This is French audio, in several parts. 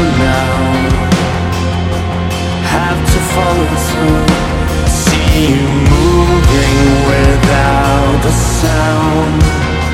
now. Have to follow through. I see you moving without a sound.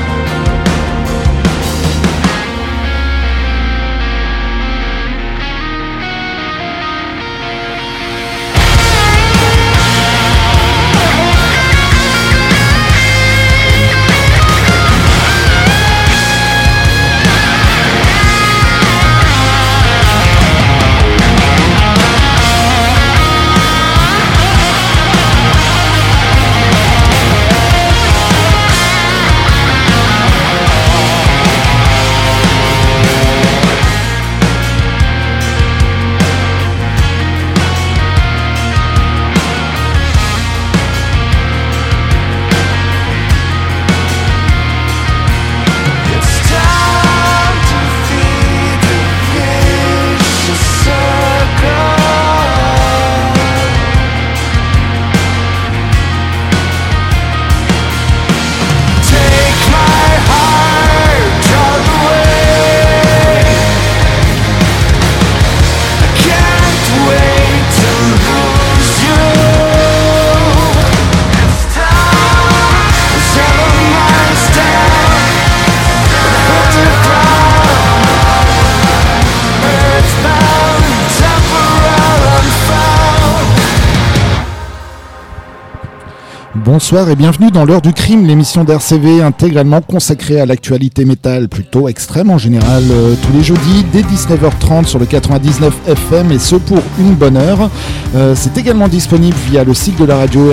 Bonsoir et bienvenue dans l'heure du crime, l'émission d'RCV intégralement consacrée à l'actualité métal, plutôt extrême en général, tous les jeudis dès 19h30 sur le 99 FM et ce pour une bonne heure. C'est également disponible via le site de la radio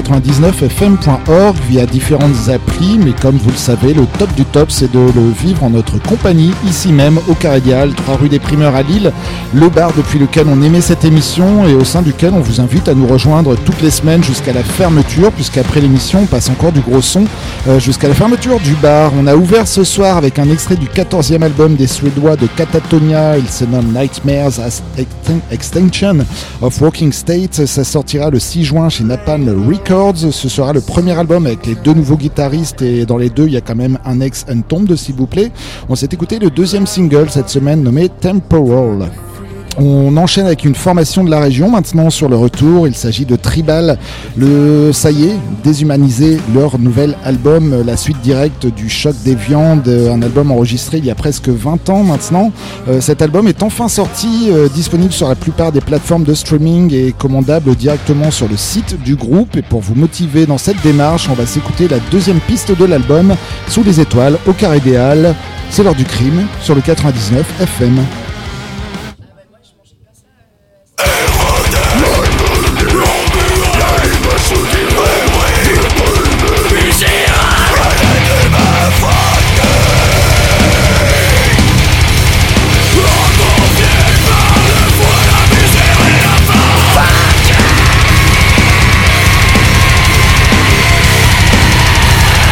rcv99fm.org, via différentes applis, mais comme vous le savez, le top du top c'est de le vivre en notre compagnie, ici même au Carédial, 3 rue des Primeurs à Lille, le bar depuis lequel on émet cette émission et au sein duquel on vous invite à nous rejoindre toutes les semaines jusqu'à la fermeture, puisqu'après l'émission on passe encore du gros son jusqu'à la fermeture du bar. On a ouvert ce soir avec un extrait du 14e album des Suédois de Katatonia, il se nomme Nightmares as Extinction of Walking State, ça sortira le 6 juin chez Napalm Records, ce sera le premier album avec les deux nouveaux guitaristes et dans les deux il y a quand même un ex-Untombed s'il vous plaît. On s'est écouté le deuxième single cette semaine nommé Temporal. On enchaîne avec une formation de la région maintenant sur le retour, il s'agit de Tribal, ça y est, Déshumanisé, leur nouvel album, la suite directe du Choc des Viandes, un album enregistré il y a presque 20 ans maintenant. Cet album est enfin sorti, disponible sur la plupart des plateformes de streaming et commandable directement sur le site du groupe. Et pour vous motiver dans cette démarche, on va s'écouter la deuxième piste de l'album, Sous les étoiles, au Carédial. C'est l'heure du crime sur le 99 FM.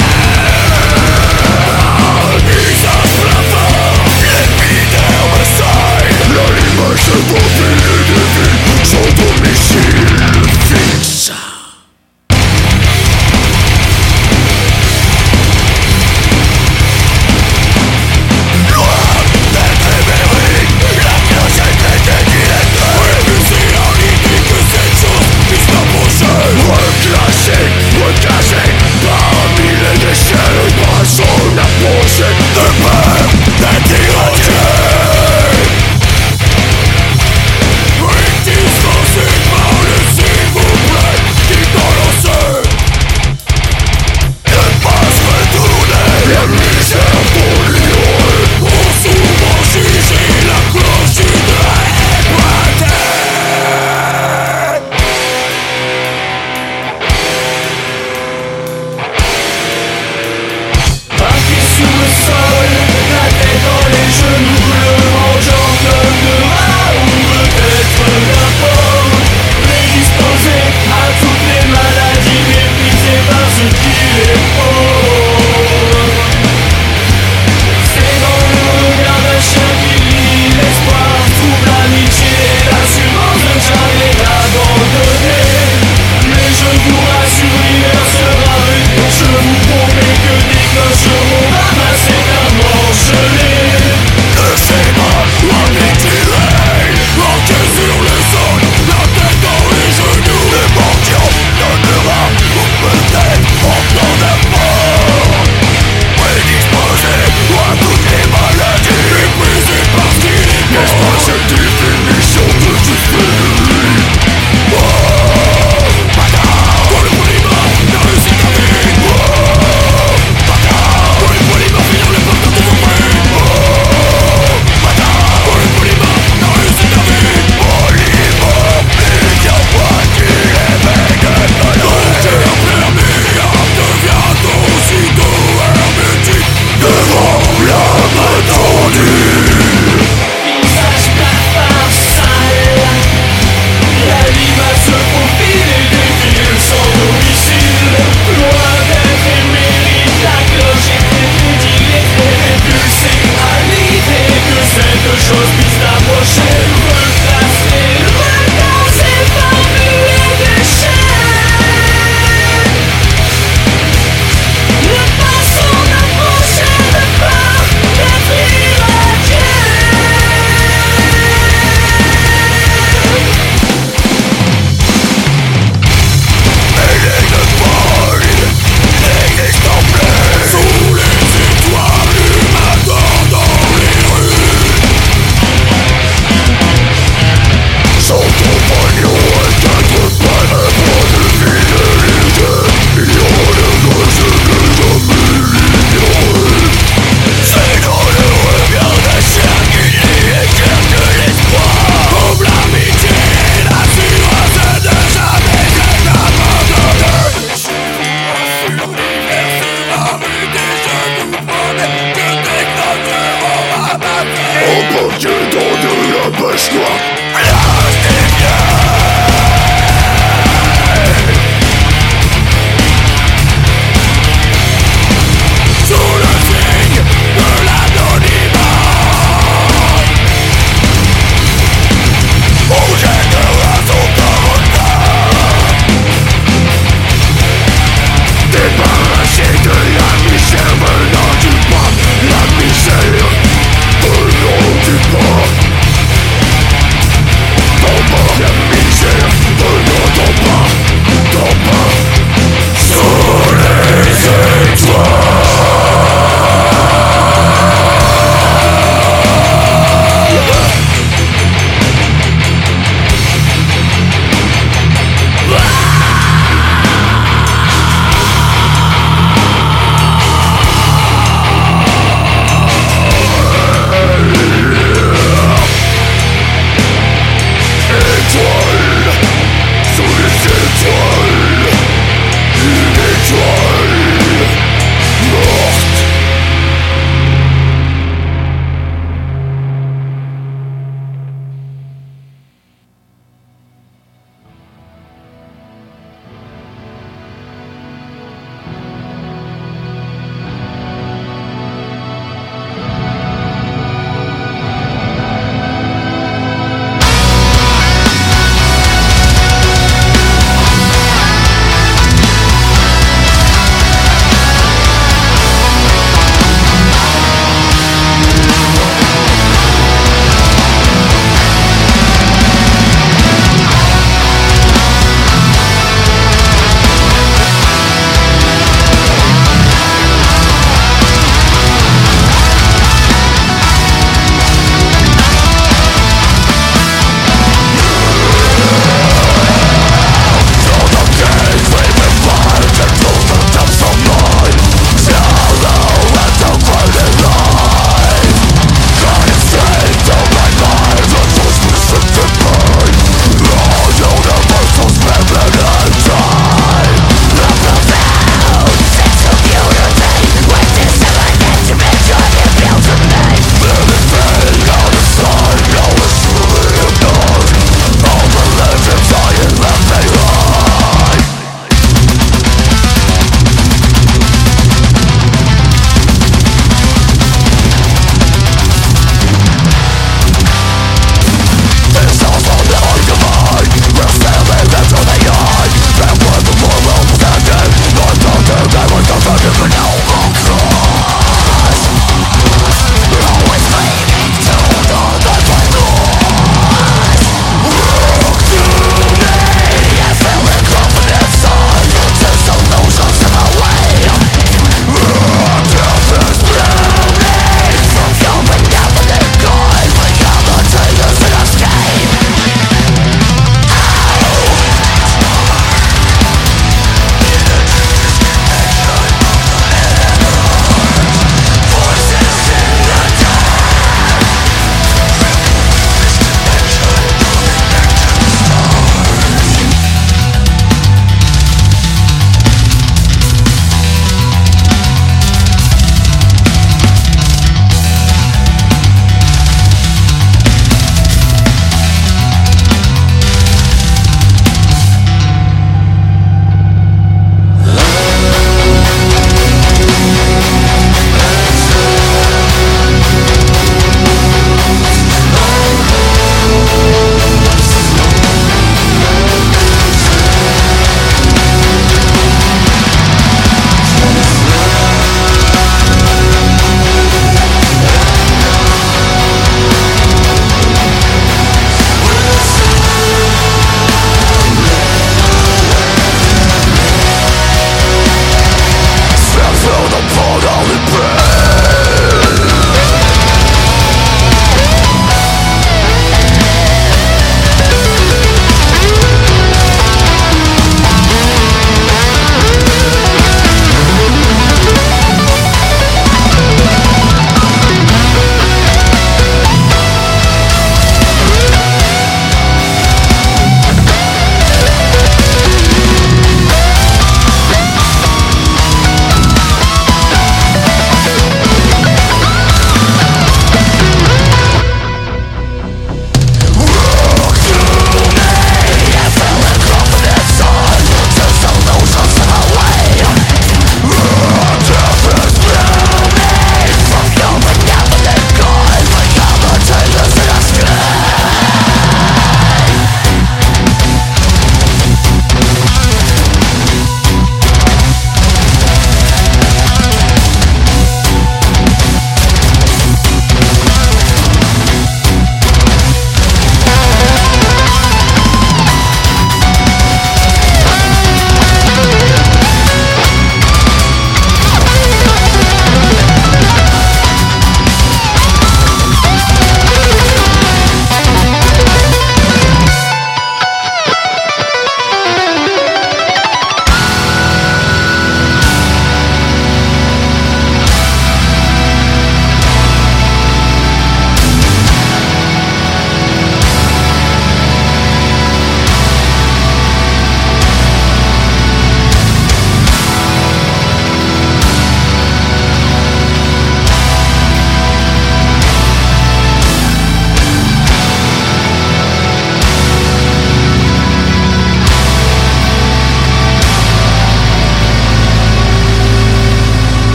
L'épidémie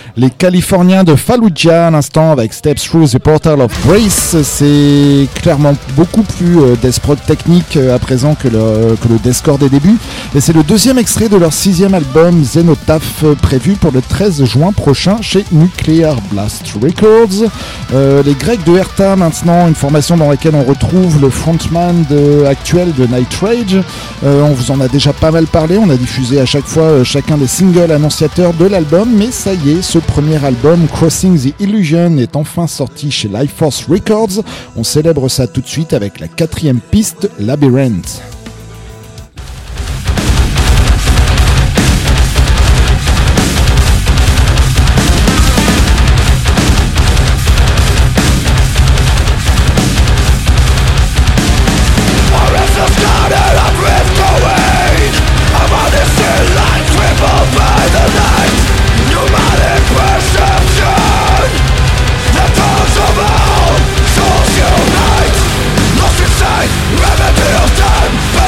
Les Californiens de Fallujah à l'instant avec Steps Through the Portal of Grace. C'est clairement beaucoup plus death prog technique à présent que le deathcore des débuts. Et c'est le deuxième extrait de leur 6e album Zenotaph, prévu pour le 13 juin prochain chez Nuclear Blast Records. Les Grecs de Hertha maintenant, une formation dans laquelle on retrouve le frontman actuel de Night Rage. On vous en a déjà pas mal parlé, on a diffusé à chaque fois chacun des singles annonciateurs de l'album, mais ça y est, ce premier album Crossing the Illusion est enfin sorti chez Life Force Records. On célèbre ça tout de suite avec la 4e piste, Labyrinth. Remedy of time.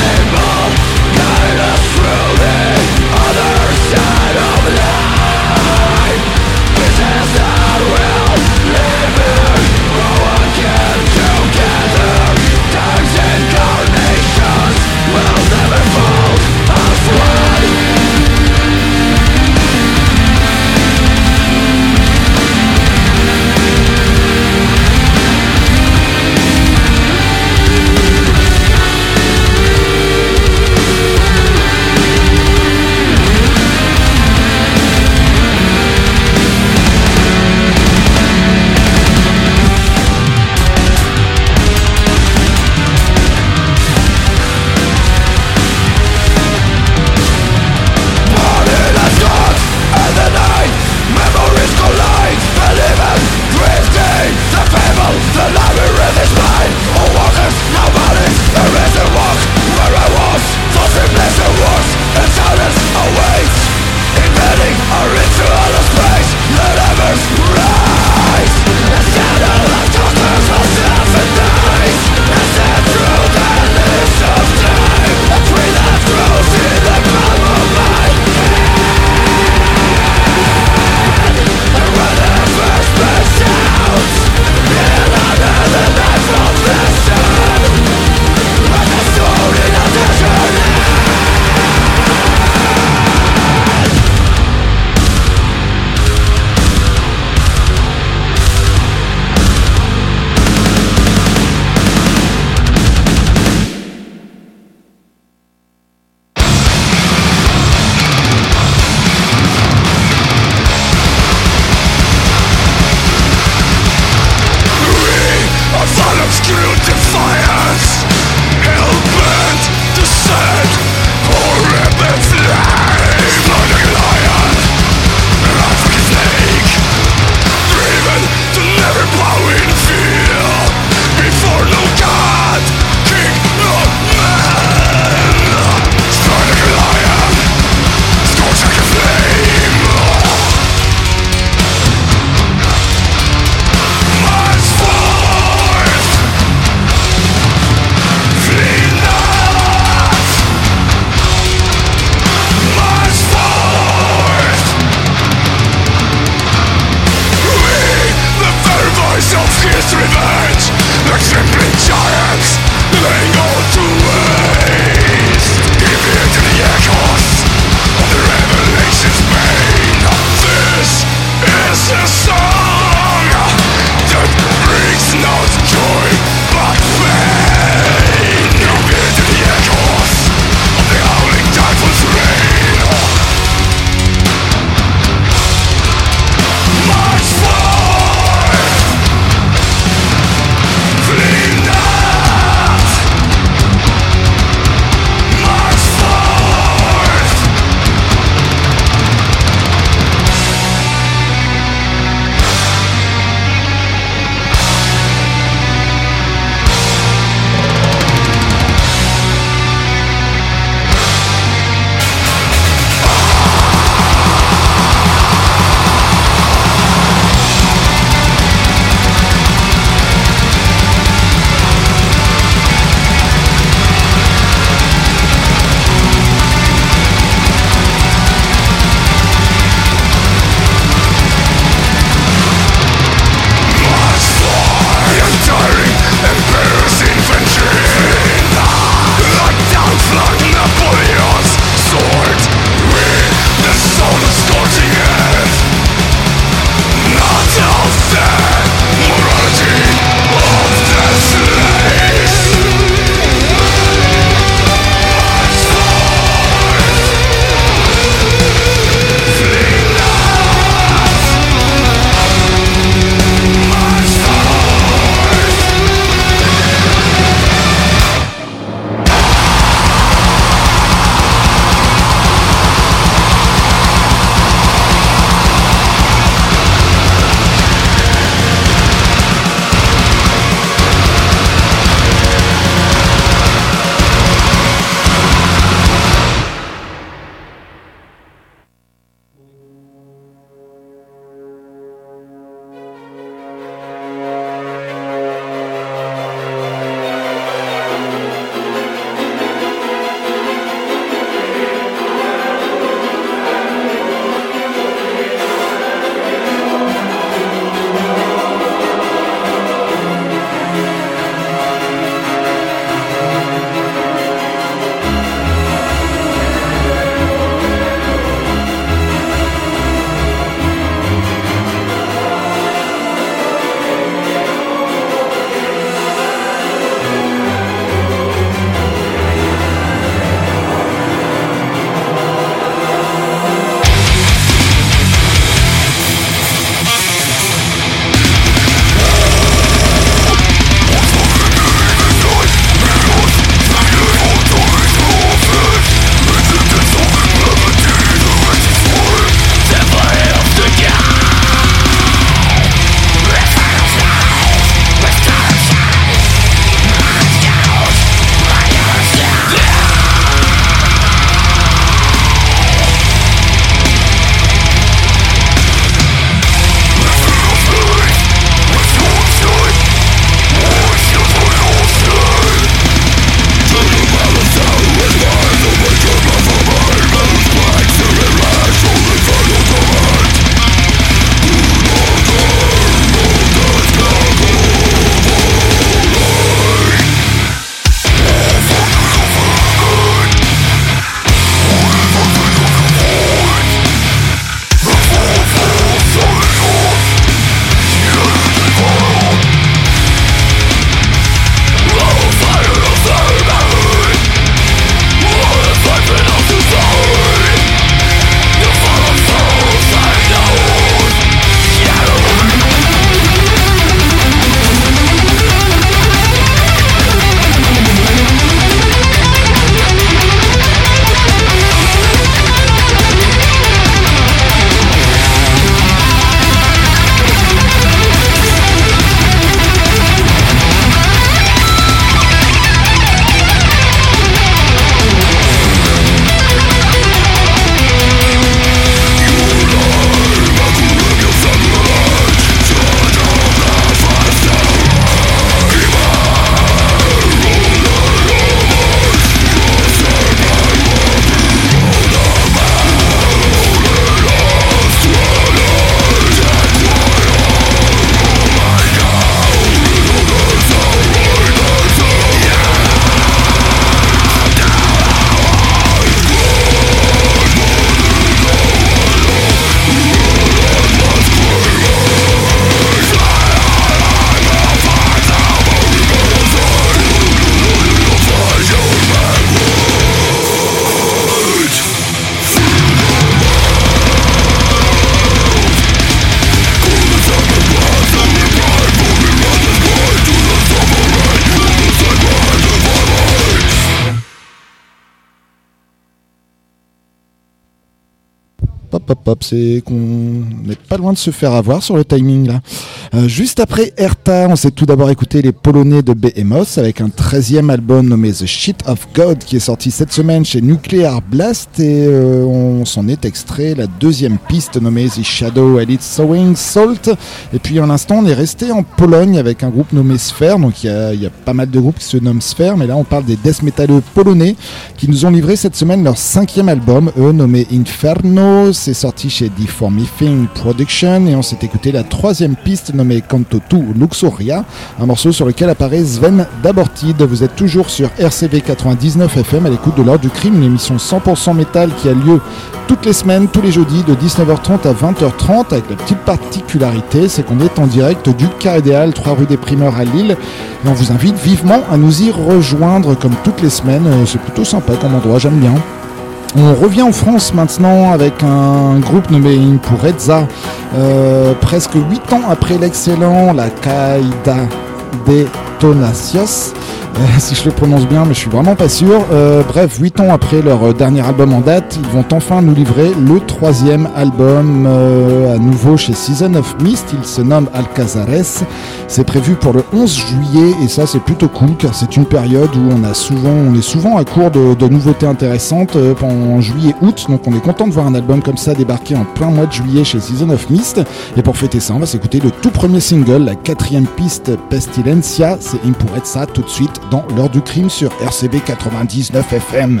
C'est qu'on n'est pas loin de se faire avoir sur le timing là. Juste après Erta, on s'est tout d'abord écouté les Polonais de Behemoth avec un 13e album nommé The Shit of God qui est sorti cette semaine chez Nuclear Blast et on s'en est extrait la deuxième piste nommée The Shadow and Its Sowing Salt. Et puis en instant on est resté en Pologne avec un groupe nommé Sphere, donc il y a pas mal de groupes qui se nomment Sphere, mais là on parle des death metaleux polonais qui nous ont livré cette semaine leur 5e album, eux nommé Inferno. C'est sorti chez Deformifying Production et on s'est écouté la 3e piste nommée Canto 2 Luxuria, un morceau sur lequel apparaît Sven Dabortid. Vous êtes toujours sur RCV 99 FM à l'écoute de l'heure du crime, l'émission 100% métal qui a lieu toutes les semaines, tous les jeudis de 19h30 à 20h30 avec la petite particularité, c'est qu'on est en direct du Carré des Halles, 3 rue des Primeurs à Lille et on vous invite vivement à nous y rejoindre comme toutes les semaines. C'est plutôt sympa comme endroit, j'aime bien. On revient en France maintenant avec un groupe nommé Impurezza, presque 8 ans après l'excellent La Caída de Tonacios, si je le prononce bien, mais je suis vraiment pas sûr. Bref, 8 ans après leur dernier album en date, ils vont enfin nous livrer le 3e album à nouveau chez Season of Mist. Il se nomme Alcazares. C'est prévu pour le 11 juillet et ça c'est plutôt cool car c'est une période où on est souvent à court de nouveautés intéressantes en juillet-août. Donc on est content de voir un album comme ça débarquer en plein mois de juillet chez Season of Mist. Et pour fêter ça, on va s'écouter le tout premier single, la 4e piste Pestilencia. C'est Impurezza tout de suite dans l'heure du crime sur RCB 99 FM.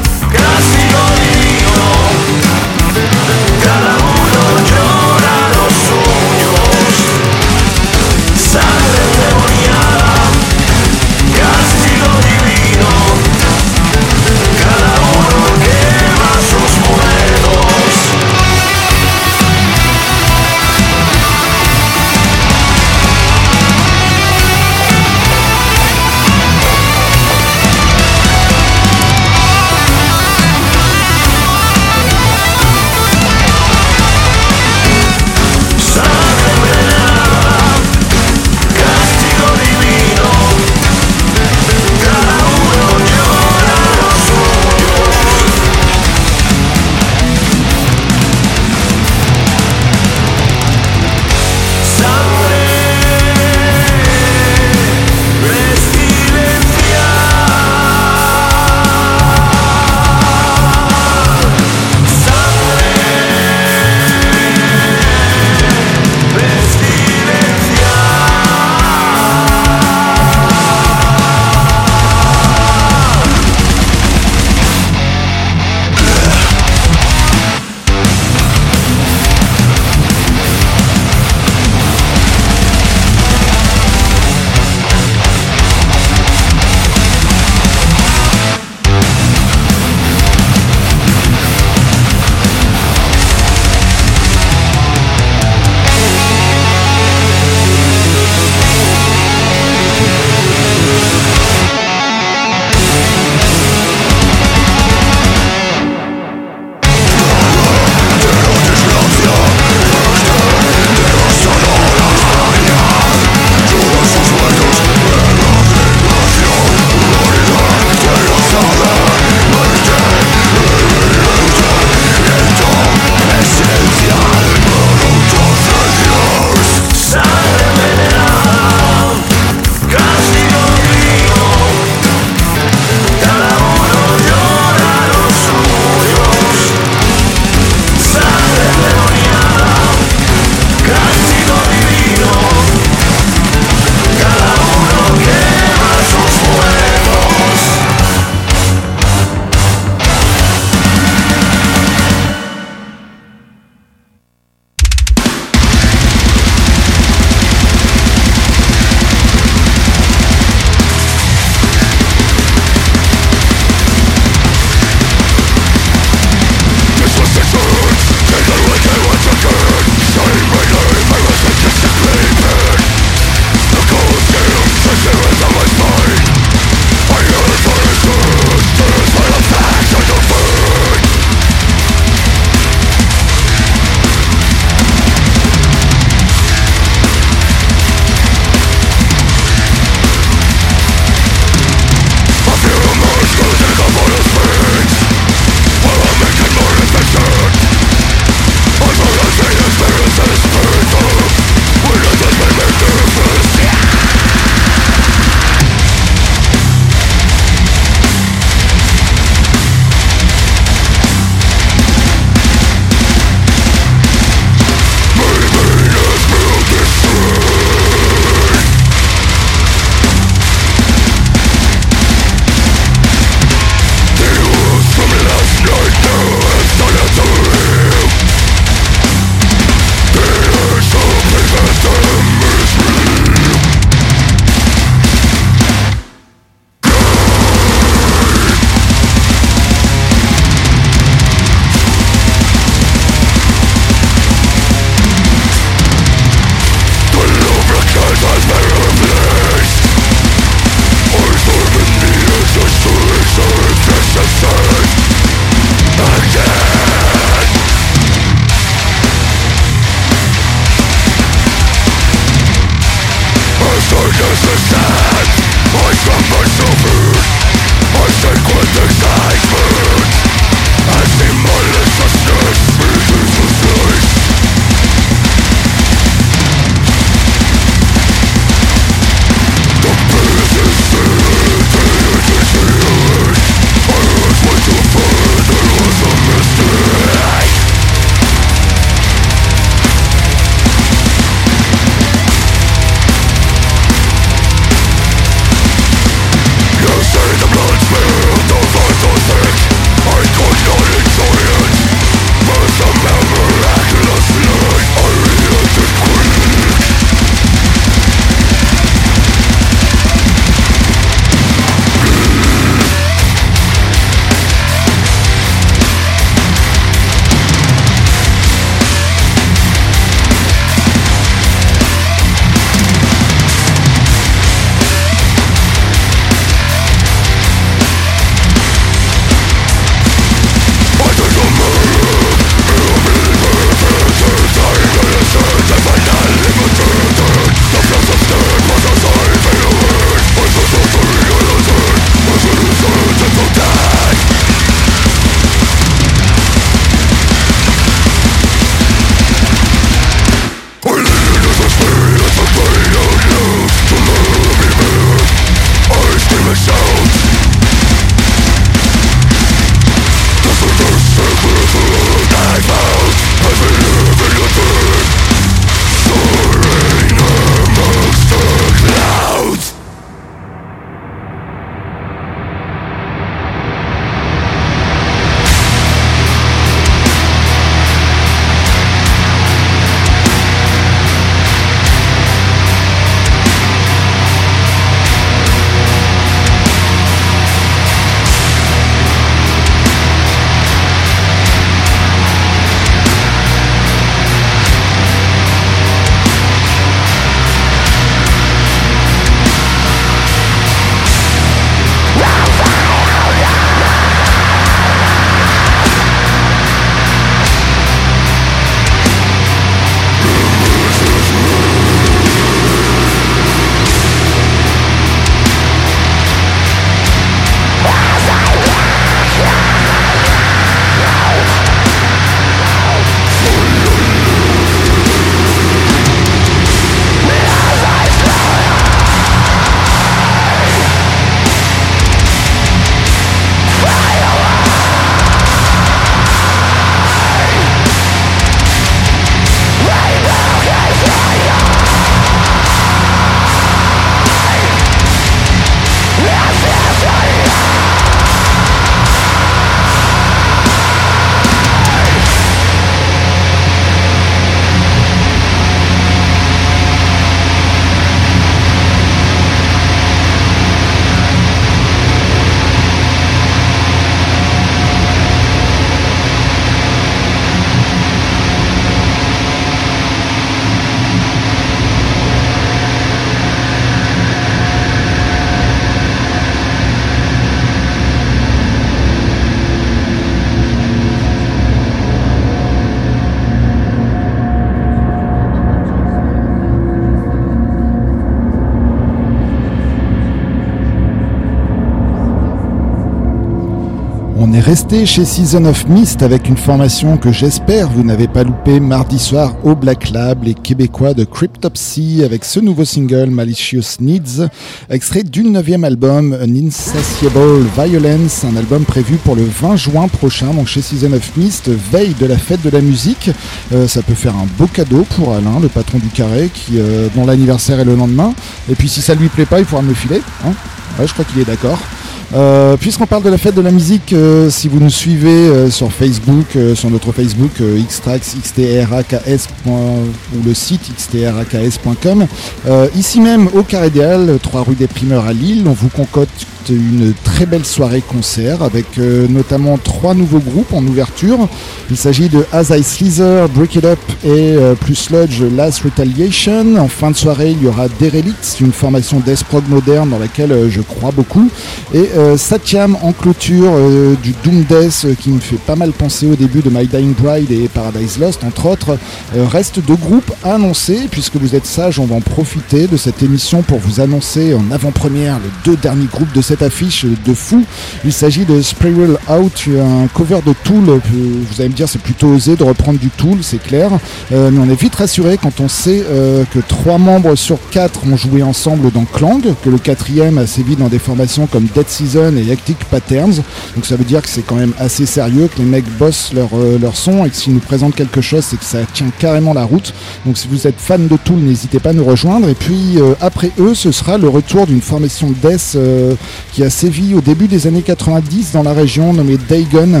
On est resté chez Season of Mist avec une formation que j'espère vous n'avez pas loupé mardi soir au Black Lab, les Québécois de Cryptopsy avec ce nouveau single Malicious Needs, extrait du 9e album An Insatiable Violence, un album prévu pour le 20 juin prochain, donc chez Season of Mist, veille de la fête de la musique. Ça peut faire un beau cadeau pour Alain, le patron du Carré, dont l'anniversaire est le lendemain. Et puis si ça lui plaît pas, il pourra me le filer. Hein, ouais, je crois qu'il est d'accord. Puisqu'on parle de la fête de la musique, si vous nous suivez sur Facebook, sur notre Facebook Xtrax, xtraks, ou le site xtraks.com, ici même au Carré des Halles, 3 rue des Primeurs à Lille, on vous concocte une très belle soirée concert avec notamment 3 nouveaux groupes en ouverture. Il s'agit de As I Slither, Break It Up et plus Sludge, Last Retaliation. En fin de soirée, il y aura Derelict, une formation death prog moderne dans laquelle je crois beaucoup, et Satyam en clôture du Doom Death qui me fait pas mal penser au début de My Dying Bride et Paradise Lost entre autres. Reste 2 groupes à annoncer, puisque vous êtes sages, on va en profiter de cette émission pour vous annoncer en avant-première les 2 derniers groupes de cette affiche de fou. Il s'agit de Spiral Out, un cover de Tool. Vous allez me dire, c'est plutôt osé de reprendre du Tool, c'est clair, mais on est vite rassuré quand on sait que 3 membres sur 4 ont joué ensemble dans Clang, que le 4e a sévi dans des formations comme Dead Season et Hectic Patterns, donc ça veut dire que c'est quand même assez sérieux, que les mecs bossent leur son, et que s'ils nous présentent quelque chose, c'est que ça tient carrément la route. Donc si vous êtes fan de Tool, n'hésitez pas à nous rejoindre. Et puis après eux, ce sera le retour d'une formation death qui a sévi au début des années 90 dans la région, nommée Dagon.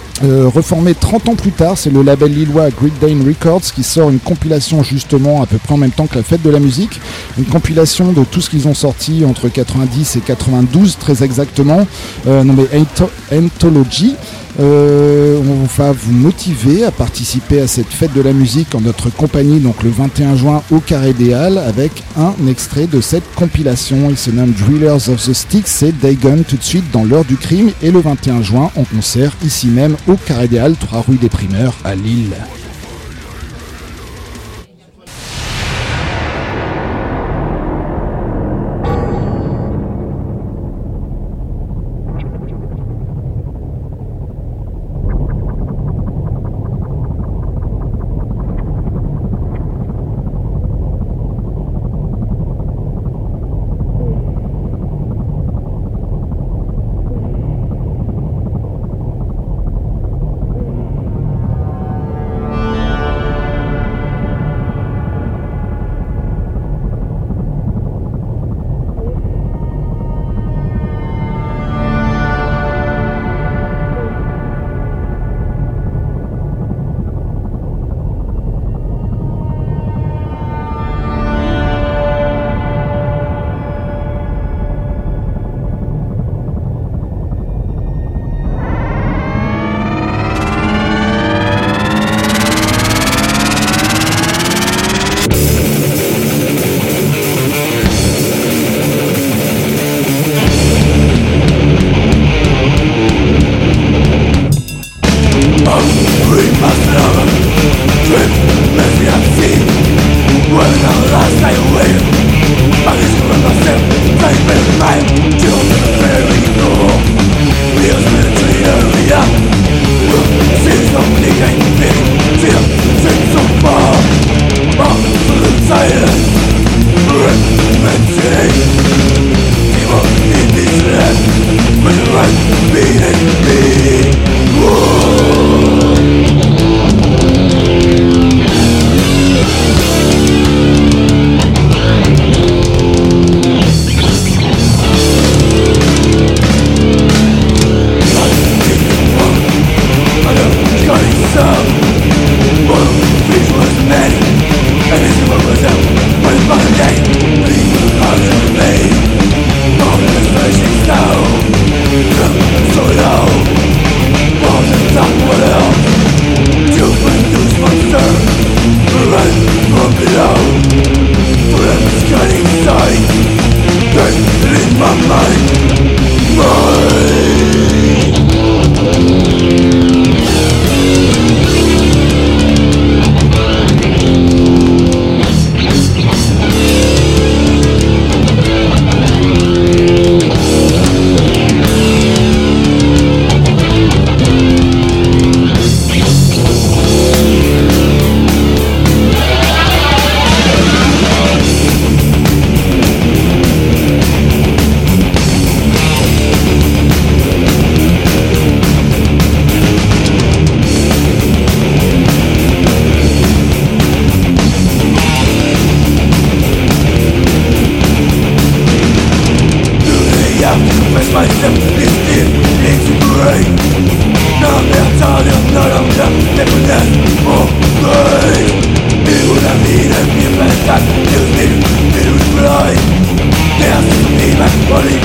Reformé 30 ans plus tard, c'est le label lillois Great Dane Records qui sort une compilation justement à peu près en même temps que la fête de la musique, une compilation de tout ce qu'ils ont sorti entre 90 et 92 très exactement, nommée Anthology. On va vous motiver à participer à cette fête de la musique en notre compagnie, donc le 21 juin au Carré des Halles, avec un extrait de cette compilation. Il se nomme Drillers of the Sticks, c'est Dagon tout de suite dans l'heure du crime, et le 21 juin en concert ici même au Carré des Halles, 3 rue des Primeurs à Lille.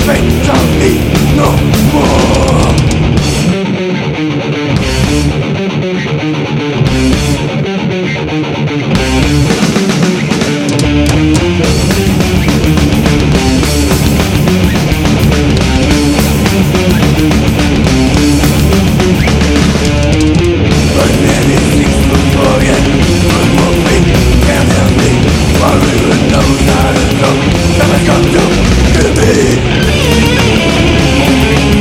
Never come to me.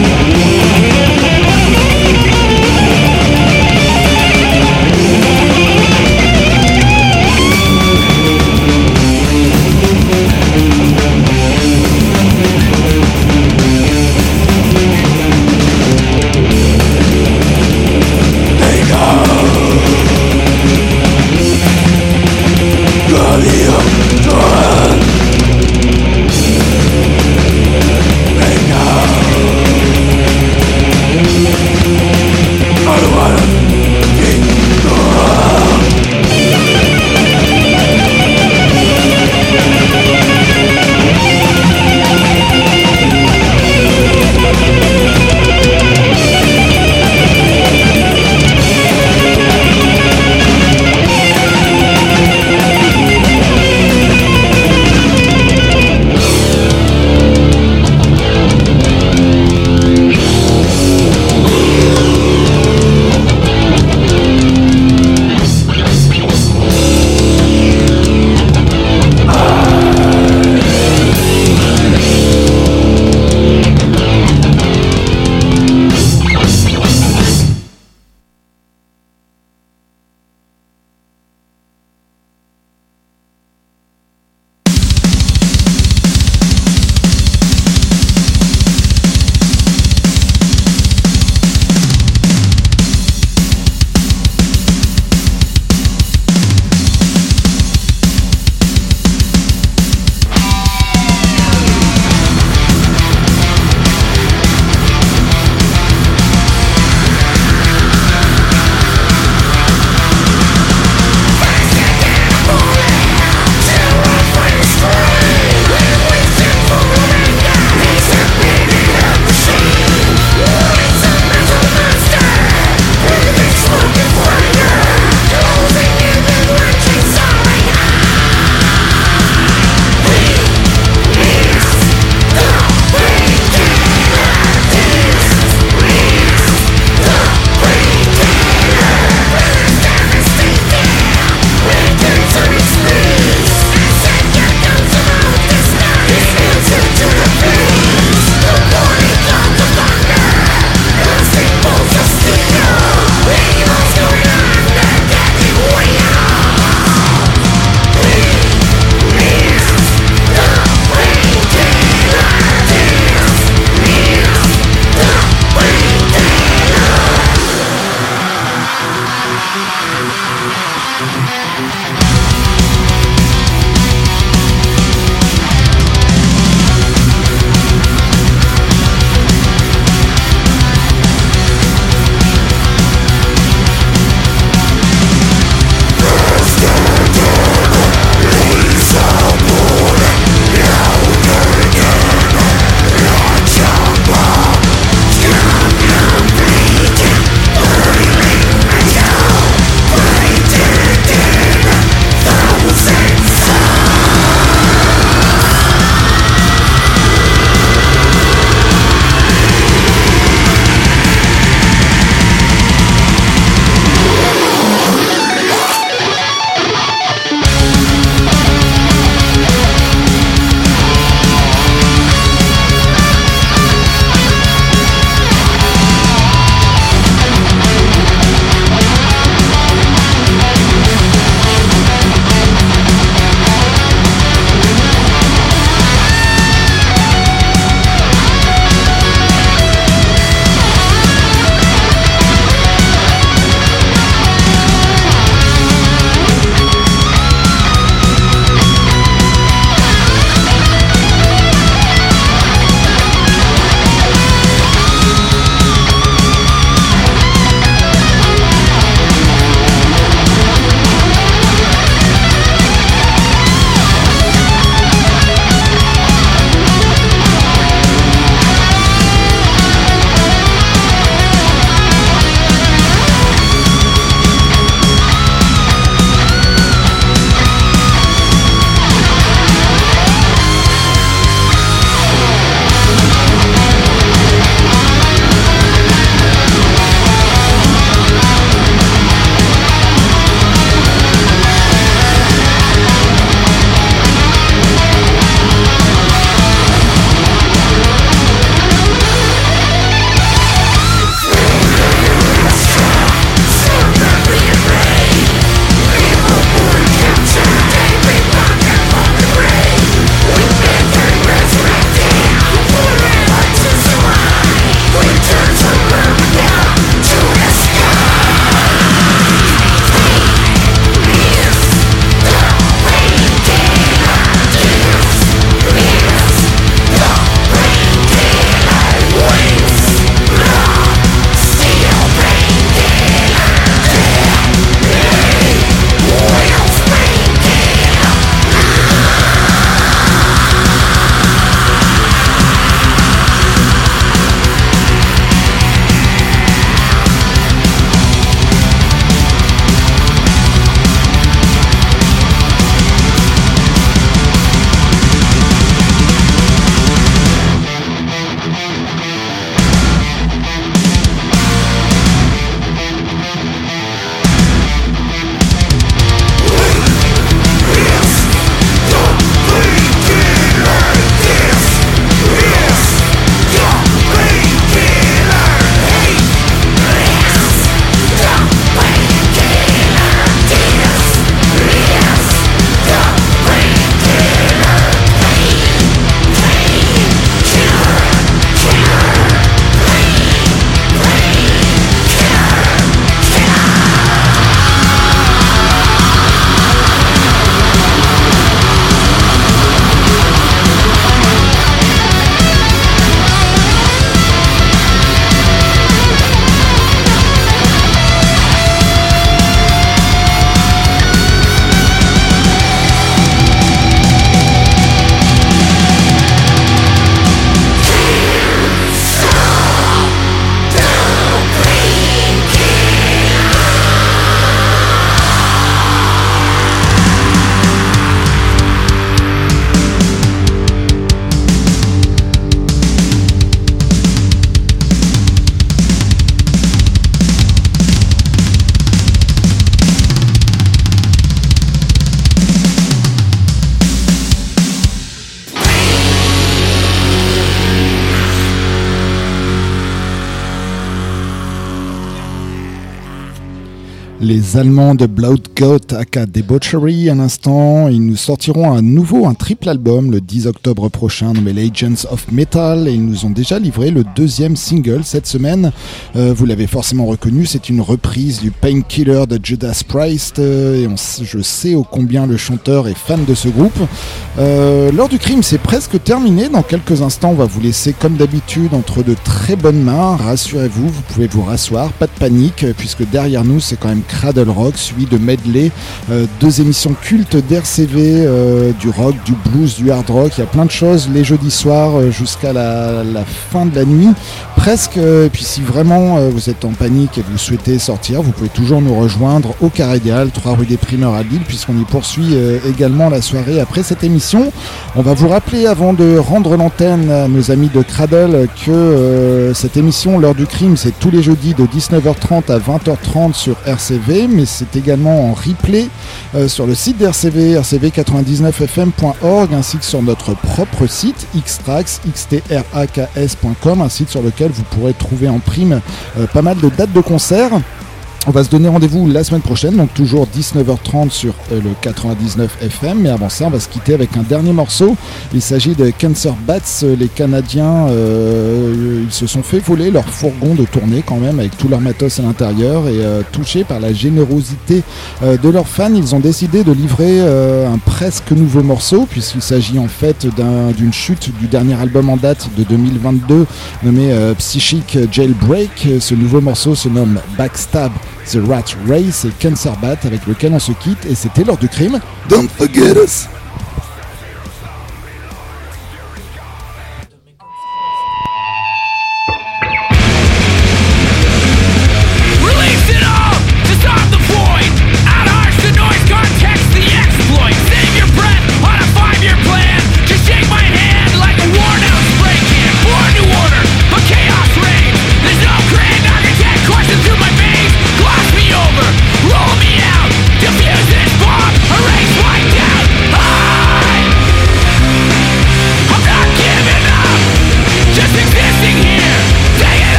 Les Allemands de Blood Goat aka Debauchery à l'instant, ils nous sortiront un triple album le 10 octobre prochain nommé Legends of Metal et ils nous ont déjà livré le deuxième single cette semaine. Vous l'avez forcément reconnu, c'est une reprise du Painkiller de Judas Priest et je sais ô combien le chanteur est fan de ce groupe. L'heure du crime c'est presque terminé, dans quelques instants on va vous laisser comme d'habitude entre de très bonnes mains, rassurez-vous, vous pouvez vous rasseoir, pas de panique puisque derrière nous c'est quand même Cradle Rock, suivi de medley, deux émissions cultes d'RCV, du rock, du blues, du hard rock, il y a plein de choses les jeudis soirs jusqu'à la fin de la nuit presque, et puis si vraiment vous êtes en panique et vous souhaitez sortir, vous pouvez toujours nous rejoindre au Carré Idéal, 3 rue des Primeurs à Lille, puisqu'on y poursuit également la soirée après cette émission. On va vous rappeler avant de rendre l'antenne à nos amis de Cradle que cette émission L'heure du crime c'est tous les jeudis de 19h30 à 20h30 sur RCV, mais c'est également en replay sur le site d'RCV, rcv99fm.org, ainsi que sur notre propre site xtraks.com, un site sur lequel vous pourrez trouver en prime pas mal de dates de concerts. On va se donner rendez-vous la semaine prochaine, donc toujours 19h30 sur le 99 FM, mais avant ça on va se quitter avec un dernier morceau. Il s'agit de Cancer Bats, les Canadiens, ils se sont fait voler leur fourgon de tournée quand même avec tout leur matos à l'intérieur et touchés par la générosité de leurs fans, ils ont décidé de livrer un presque nouveau morceau puisqu'il s'agit en fait d'une chute du dernier album en date de 2022 nommé Psychic Jailbreak. Ce nouveau morceau se nomme Backstab The Rat Race et Cancer Bat avec lequel on se quitte et c'était l'heure du crime. Don't forget us!